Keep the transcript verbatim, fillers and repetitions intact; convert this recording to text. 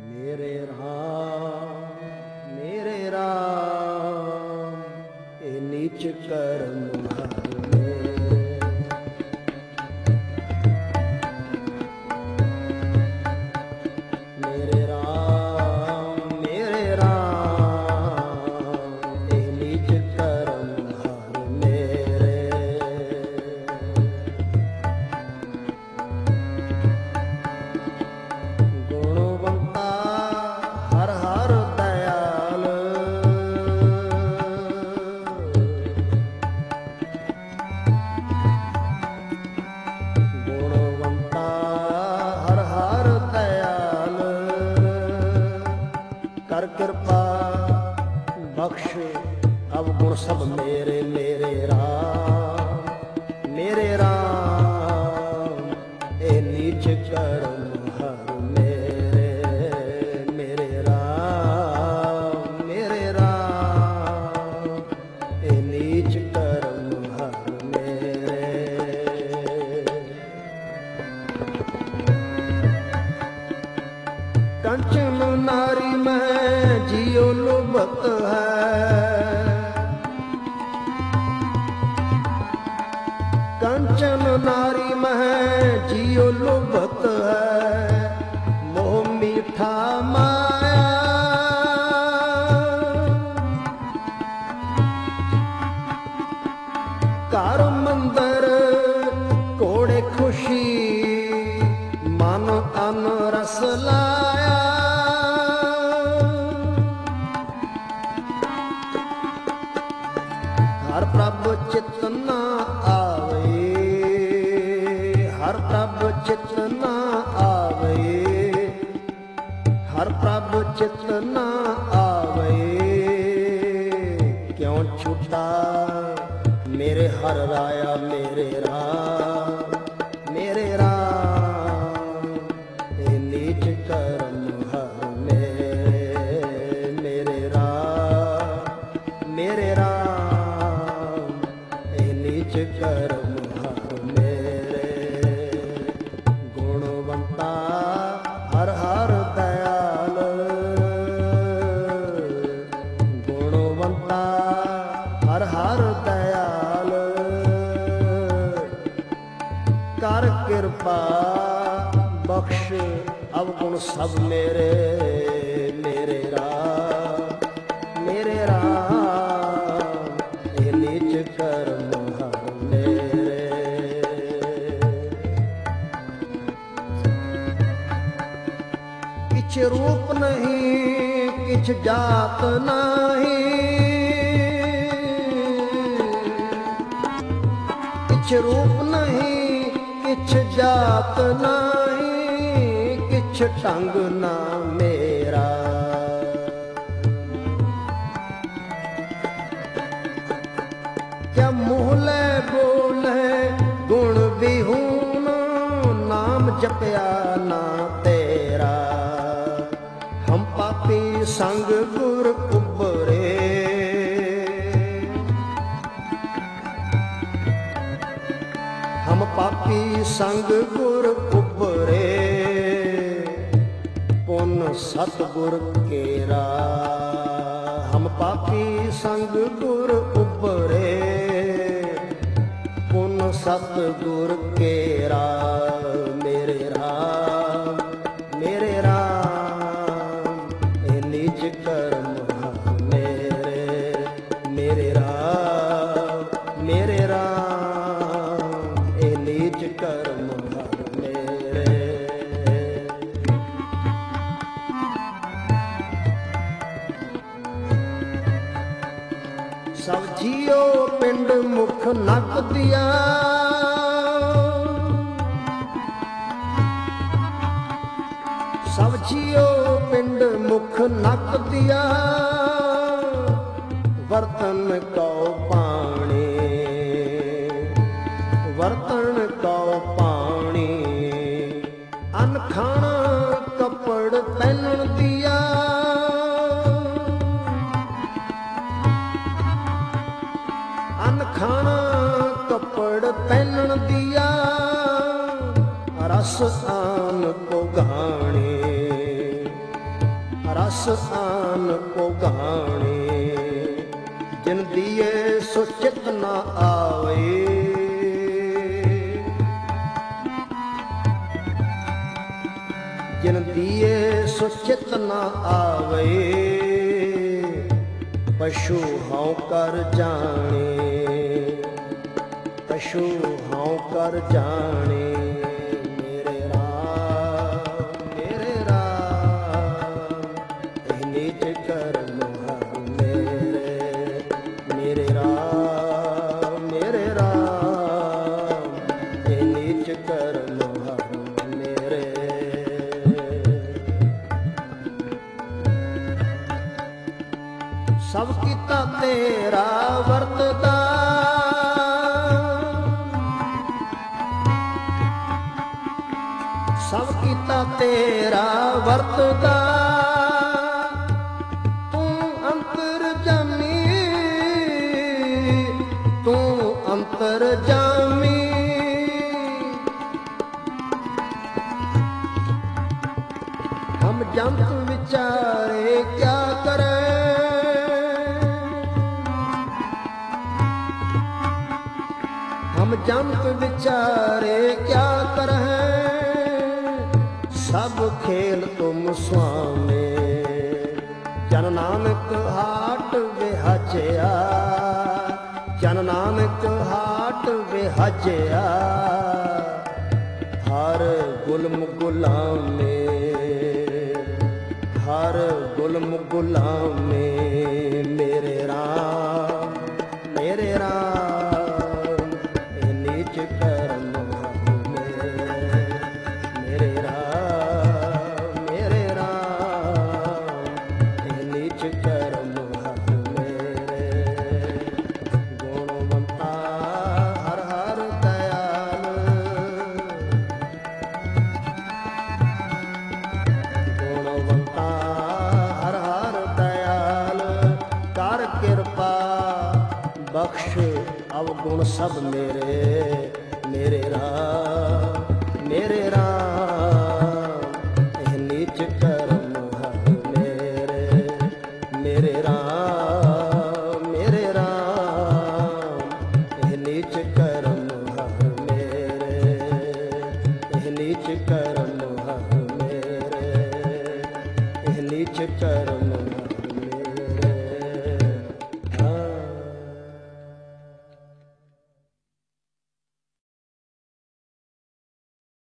मेरे राम मेरे राम ए नीच कर्म हर मेरे। मेरे राम मेरे राम ए नीच कर्म हर मेरे। गुणवंता हर हर दयाल गुणवंता हर हर दयाल कर कृपा बख्श अवगुण सब मेरे। मेरे राम मेरे राम ए नीच कर्म हर मेरे। मेरे राम मेरे राम ए नीच कर्म हर मेरे। कंचन नारी में जियो लुभत है। कंचन नारी में जियो लुभत है। मोह मीठा माया घर मंदिर कोड़े खुशी मन अन रस लाया। हर प्रभ चित न आवे हर प्रभ चित न आवे हर प्रभ चित न आवे। क्यों छूटा मेरे हर राया। मेरे राम मेरे राम ए नीच कर्म हर मेरे। मेरे राम मेरे राम ए नीच कर्म हर मेरे। गुणवंता हर हर दयाल गुणवंता हर हर दयाल कर कृपा बख्श अवगुण सब मेरे। मेरे राम मेरे राम ए नीच कर्म हर मेरे। किछ रूप नहीं किछ जात नहीं किछ रूप नहीं किछ जात नहीं किछ ढंग ना मेरा। क्या मुँह ले बोले गुण विहून नाम जपया ना तेरा। हम पापी संग गुर उबरे हम पापी संग गुर उबरे। पुन सतगुर केरा हम पापी संग गुर उबरे। पुन सतगुर केरा। मेरे राम मेरे राम ए नीच कर्म हर मेरे। मेरे राम मेरे राम ए नीच कर्म हर मेरे। सब जियो पिंड मुख नक दिया सब जियो पिंड मुख नक दिया। वर्तन कौ पाणी वर्तन कौ पाणी। अन खाना कपड़ पहनन दिया। अन खाना कपड़ पहनन दिया। रस आन को गाने ਰਸ ਆਨ ਕੋ ਗਾਣੇ, ਜਿਨ ਦੀਏ ਸੋ ਚਿਤ ਨਾ ਆਵੇ। ਜਿਨ ਦੀਏ ਸੋ ਚਿਤ ਨਾ ਆਵੇ, ਪਸ਼ੂ ਹਉ ਕਰ ਜਾਣੇ, ਪਸ਼ੂ ਹਉ ਕਰ ਜਾਣੇ। ਮੇਰੇ ਰਾਮ ਮੇਰੇ ਰਾਮ ਇਹ ਨੀਚ ਕਰਮ ਹਰ ਮੇਰੇ। ਮੇਰੇ ਰਾਮ ਮੇਰੇ ਰਾਮ ਇਹ ਨੀਚ ਕਰਮ ਹਰ ਮੇਰੇ। ਸਭ ਕੀਤਾ ਤੇਰਾ ਵਰਤਦਾ, ਸਭ ਕੀਤਾ ਤੇਰਾ ਵਰਤਦਾ। ਤੂੰ ਅੰਤਰਜਾਮੀ, ਤੂੰ ਅੰਤਰਜਾਮੀ। ਹਮ ਜੰਤ ਵਿਚਾਰੇ ਕਿਆ ਕਰੇ, हम जंत विचारे क्या करहें। सब खेल तुम स्वामी, जन नानक हाट विहजया, जन नानक हाट विहजया। हर गुलम गुलामे, हर गुलम गुलामे। मेरे राम मेरे राम करम मेरे। मेरे राम मेरे राम नीच करम मेरे। गुणवंता हर हर दयाल, गुणवंता हर हर दयाल। कर कृपा बख्श अवगुण सब मेरे। मेरे राम मेरे राम ਇਹ ਨੀਚ ਕਰਮ ਹਰ ਮੇਰੇ। ਮੇਰੇ ਰਾਮ ਮੇਰੇ ਰਾਮ ਇਹ ਨੀਚ ਕਰਮ ਹਰ ਮੇਰੇ। ਇਹ ਨੀਚ ਕਰਮ ਹਰ ਮੇਰੇ। ਇਹ ਨੀਚ ਕਰਮ